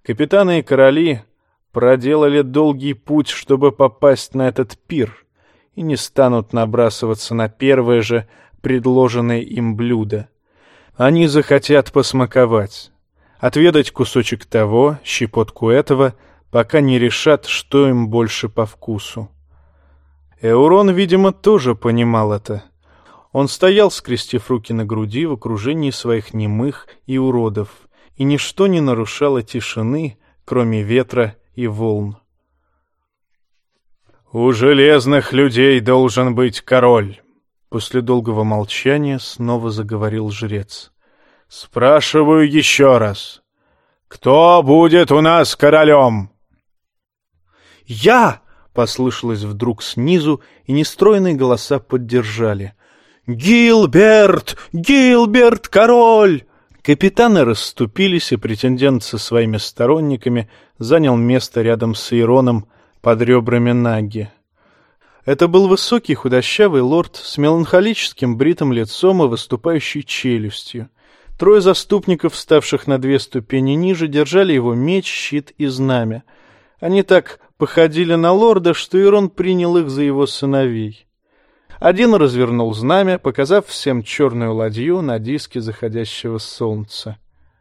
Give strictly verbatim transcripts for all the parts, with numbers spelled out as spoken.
Капитаны и короли проделали долгий путь, чтобы попасть на этот пир, и не станут набрасываться на первое же предложенное им блюдо. Они захотят посмаковать, отведать кусочек того, щепотку этого, пока не решат, что им больше по вкусу. Эурон, видимо, тоже понимал это. Он стоял, скрестив руки на груди в окружении своих немых и уродов, и ничто не нарушало тишины, кроме ветра и волн. «У железных людей должен быть король», — после долгого молчания снова заговорил жрец. «Спрашиваю еще раз, кто будет у нас королем?» «Я!» — послышалось вдруг снизу, и нестройные голоса поддержали. «Гилберт! Гилберт, король!» Капитаны расступились, и претендент со своими сторонниками занял место рядом с Иероном под ребрами Наги. Это был высокий худощавый лорд с меланхолическим бритым лицом и выступающей челюстью. Трое заступников, вставших на две ступени ниже, держали его меч, щит и знамя. Они так походили на лорда, что Иерон принял их за его сыновей. Один развернул знамя, показав всем черную ладью на диске заходящего солнца.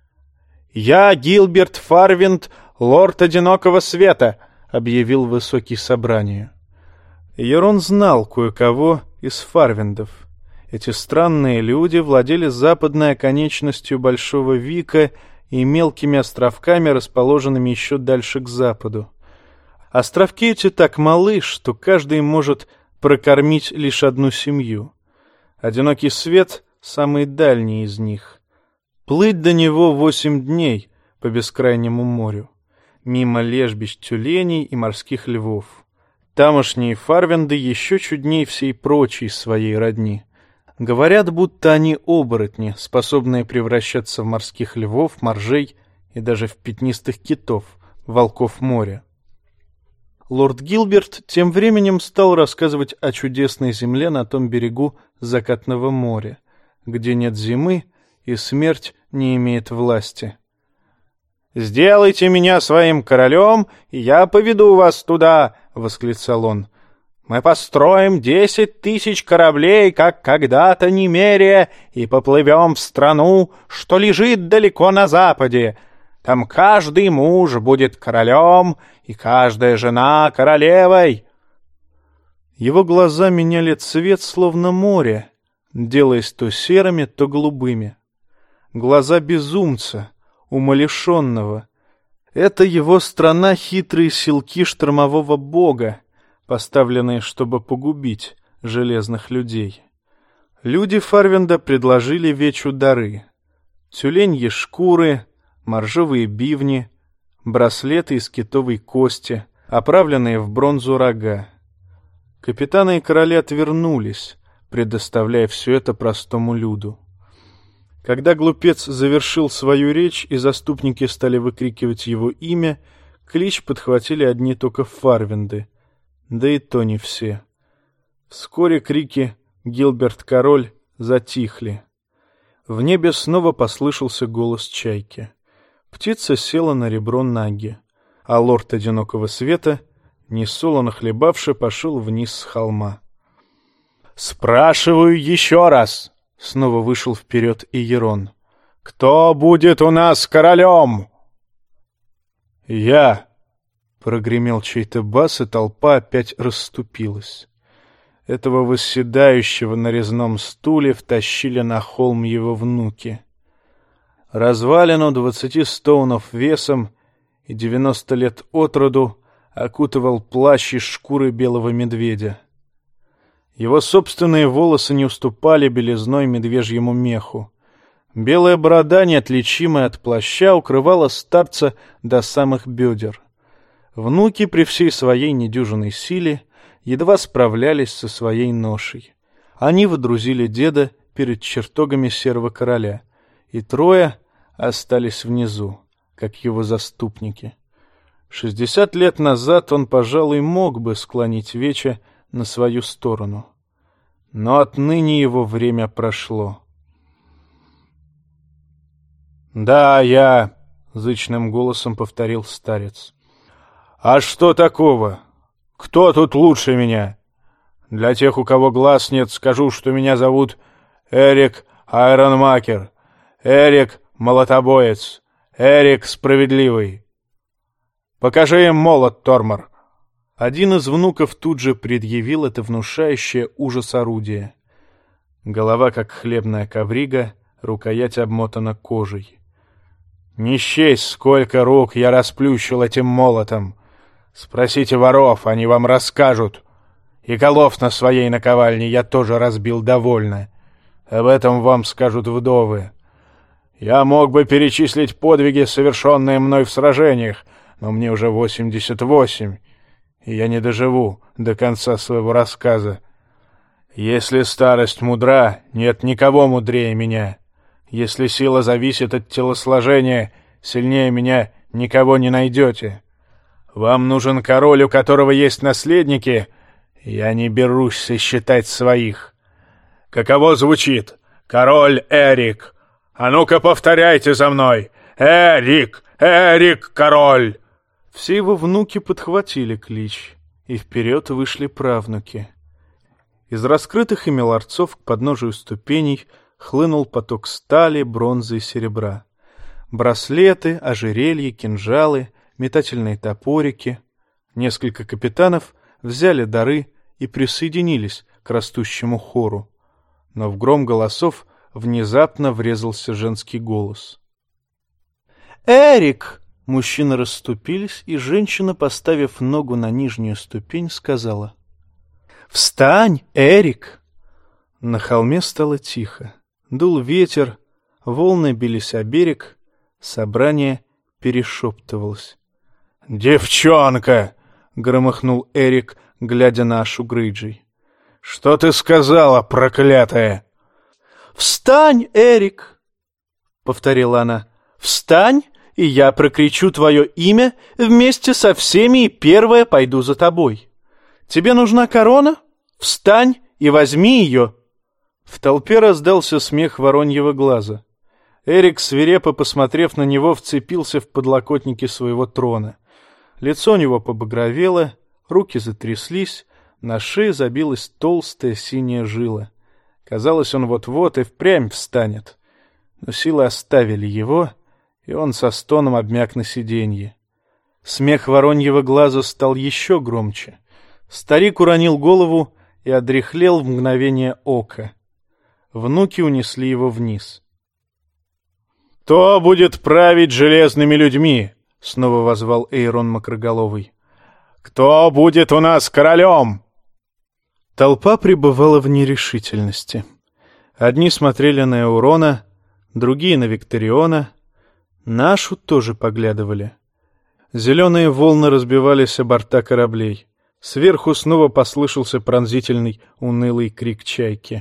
«Я Гилберт Фарвинд, лорд Одинокого Света», — объявил высокий собранию. Иерон знал кое-кого из Фарвиндов. Эти странные люди владели западной оконечностью Большого Вика и мелкими островками, расположенными еще дальше к западу. Островки эти так малы, что каждый может прокормить лишь одну семью. Одинокий Свет — самый дальний из них. Плыть до него восемь дней по бескрайнему морю, мимо лежбищ тюленей и морских львов. Тамошние Фарвинды еще чудней всей прочей своей родни. Говорят, будто они оборотни, способные превращаться в морских львов, моржей и даже в пятнистых китов, волков моря. Лорд Гилберт тем временем стал рассказывать о чудесной земле на том берегу закатного моря, где нет зимы и смерть не имеет власти. «Сделайте меня своим королем, и я поведу вас туда!» — восклицал он. «Мы построим десять тысяч кораблей, как когда-то Немерия, и поплывем в страну, что лежит далеко на западе. Там каждый муж будет королем, и каждая жена королевой». Его глаза меняли цвет, словно море, делаясь то серыми, то голубыми. Глаза безумца, умалишенного. Это его страна — хитрые силки штормового бога, поставленные, чтобы погубить железных людей. Люди Фарвинда предложили Вечу дары: тюленьи шкуры, моржовые бивни, браслеты из китовой кости, оправленные в бронзу рога. Капитаны и короли отвернулись, предоставляя все это простому люду. Когда глупец завершил свою речь и заступники стали выкрикивать его имя, клич подхватили одни только Фарвинды, да и то не все. Вскоре крики «Гилберт король» затихли. В небе снова послышался голос чайки. Птица села на ребро Наги, а лорд Одинокого Света, несолоно хлебавши, пошел вниз с холма. «Спрашиваю еще раз!» — снова вышел вперед Иерон. «Кто будет у нас королем?» «Я!» — прогремел чей-то бас, и толпа опять расступилась. Этого восседающего на резном стуле втащили на холм его внуки. Развалину двадцати стоунов весом и девяносто лет от роду окутывал плащ из шкуры белого медведя. Его собственные волосы не уступали белизной медвежьему меху. Белая борода, неотличимая от плаща, укрывала старца до самых бедер. Внуки при всей своей недюжинной силе едва справлялись со своей ношей. Они водрузили деда перед чертогами Серого Короля, и трое остались внизу, как его заступники. Шестьдесят лет назад он, пожалуй, мог бы склонить Веча на свою сторону. Но отныне его время прошло. «Да, я», — зычным голосом повторил старец. «А что такого? Кто тут лучше меня? Для тех, у кого глаз нет, скажу, что меня зовут Эрик Айронмакер, Эрик Молотобоец, Эрик Справедливый. Покажи им молот, Тормор». Один из внуков тут же предъявил это внушающее ужас орудие. Голова, как хлебная коврига, рукоять обмотана кожей. «Не счесть, сколько рук я расплющил этим молотом. Спросите воров, они вам расскажут. И голов на своей наковальне я тоже разбил довольно. Об этом вам скажут вдовы. Я мог бы перечислить подвиги, совершенные мной в сражениях, но мне уже восемьдесят восемь, и я не доживу до конца своего рассказа. Если старость мудра, нет никого мудрее меня. Если сила зависит от телосложения, сильнее меня никого не найдете. Вам нужен король, у которого есть наследники. Я не берусь сосчитать своих. Каково звучит? Король Эрик. А ну-ка повторяйте за мной. Эрик, Эрик, король. Все его внуки подхватили клич, и вперед вышли правнуки. Из раскрытых ими ларцов к подножию ступеней хлынул поток стали, бронзы и серебра. Браслеты, ожерелья, кинжалы, метательные топорики. Несколько капитанов взяли дары и присоединились к растущему хору. Но в гром голосов внезапно врезался женский голос. «Эрик!» Мужчины расступились, и женщина, поставив ногу на нижнюю ступень, сказала: «Встань, Эрик!» На холме стало тихо. Дул ветер, волны бились о берег, собрание перешептывалось. «Девчонка!» — громыхнул Эрик, глядя на Ашу Грейджей. «Что ты сказала, проклятая?» «Встань, Эрик!» — повторила она. «Встань, и я прокричу твое имя вместе со всеми, и первая пойду за тобой. Тебе нужна корона? Встань и возьми ее!» В толпе раздался смех вороньего глаза. Эрик, свирепо посмотрев на него, вцепился в подлокотники своего трона. Лицо у него побагровело, руки затряслись, на шее забилась толстая синяя жила. Казалось, он вот-вот и впрямь встанет. Но силы оставили его, и он со стоном обмяк на сиденье. Смех вороньего глаза стал еще громче. Старик уронил голову и одряхлел в мгновение ока. Внуки унесли его вниз. «Кто будет править железными людьми?» — снова возвал Эйрон Макроголовый. «Кто будет у нас королем?» Толпа пребывала в нерешительности. Одни смотрели на Эурона, другие — на Викториона. Нашу тоже поглядывали. Зеленые волны разбивались о борта кораблей. Сверху снова послышался пронзительный, унылый крик чайки.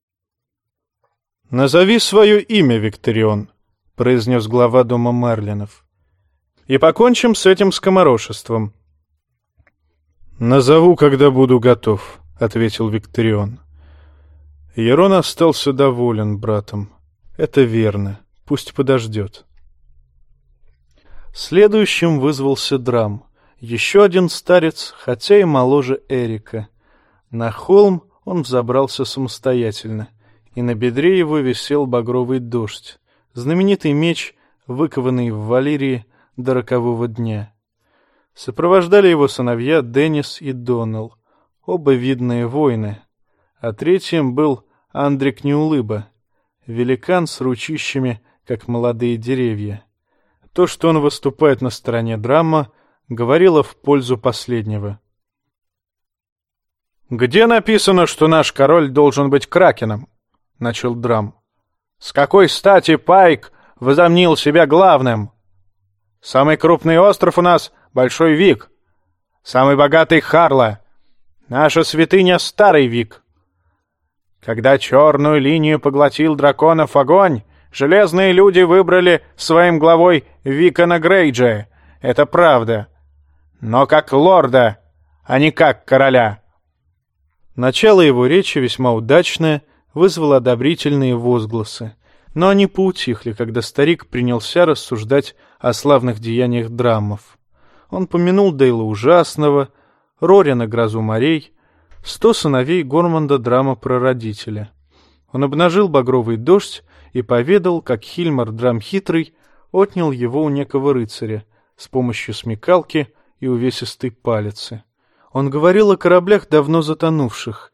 «Назови свое имя, Викторион», — произнес глава дома Марлинов. «И покончим с этим скоморошеством». «Назову, когда буду готов», — ответил Викторион. Ерон остался доволен братом. Это верно. Пусть подождет. Следующим вызвался Драм. Еще один старец, хотя и моложе Эрика. На холм он взобрался самостоятельно, и на бедре его висел багровый дождь, знаменитый меч, выкованный в Валирии до рокового дня. Сопровождали его сыновья Деннис и Доннелл, оба видные воины, а третьим был Андрик Неулыба, великан с ручищами, как молодые деревья. То, что он выступает на стороне Драма, говорило в пользу последнего. «Где написано, что наш король должен быть кракеном?» — начал Драм. «С какой стати Пайк возомнил себя главным? Самый крупный остров у нас — Большой Вик, самый богатый — Харла, наша святыня — Старый Вик. Когда черную линию поглотил драконов огонь, железные люди выбрали своим главой Викона Грейджа. Это правда. Но как лорда, а не как короля». Начало его речи, весьма удачное, вызвало одобрительные возгласы, но они поутихли, когда старик принялся рассуждать о славных деяниях драмов. Он помянул Дейла Ужасного, Рорина Грозу морей, сто сыновей Гормунда Драма-прародителя. Он обнажил багровый дождь и поведал, как Хильмар Драм-хитрый отнял его у некого рыцаря с помощью смекалки и увесистой палицы. Он говорил о кораблях, давно затонувших,